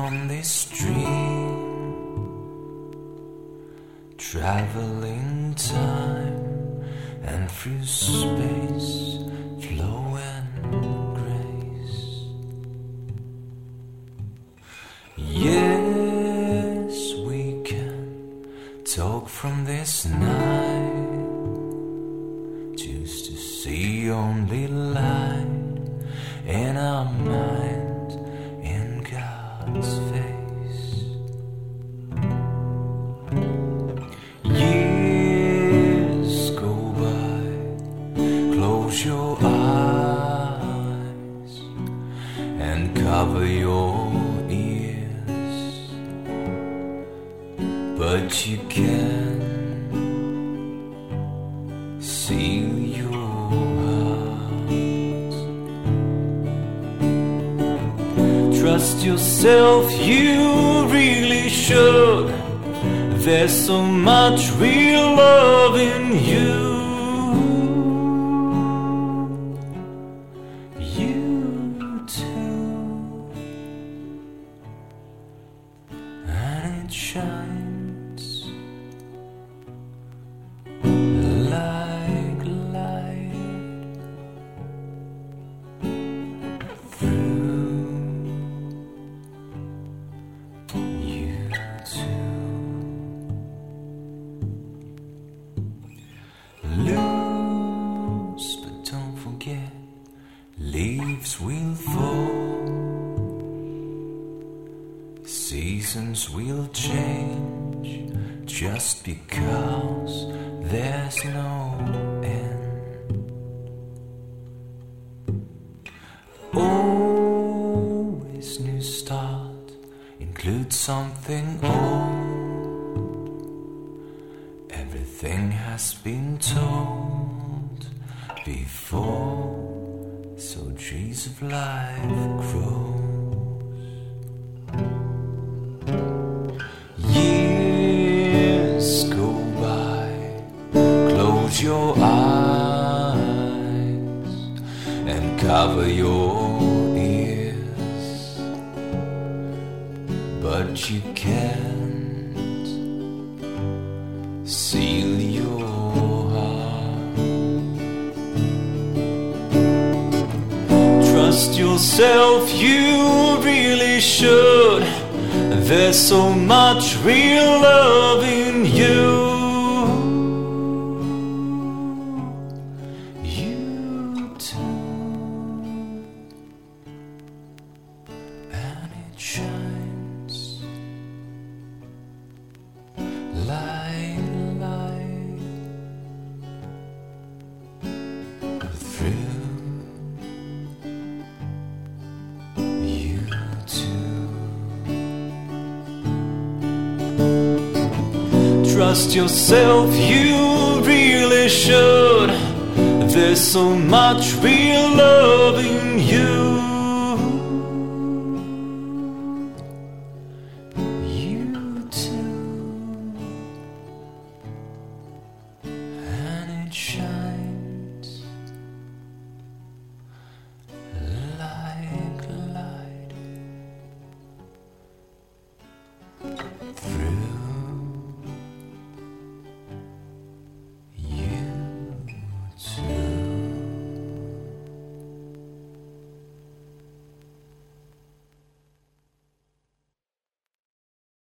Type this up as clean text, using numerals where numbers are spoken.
on this stream, traveling time and through space, flow and grace. Yes, we can talk from this night, choose to see only light in our mind, in God's face. Years go by, close your eyes and cover your ears, but you can seal your heart. Trust yourself, you really should. There's so much real love in you. You too. And it shines like light through you too. Lose, but don't forget, leaves will fall, seasons will change, just because there's no end. Always new start, include something old. Everything has been told before, so trees of life grows. Years go by, close your eyes and cover your ears, but you can't seal your heart. Trust yourself, you really should. There's so much real love in you. You too. And it shines like light through you too. Trust yourself, you really should. There's so much real love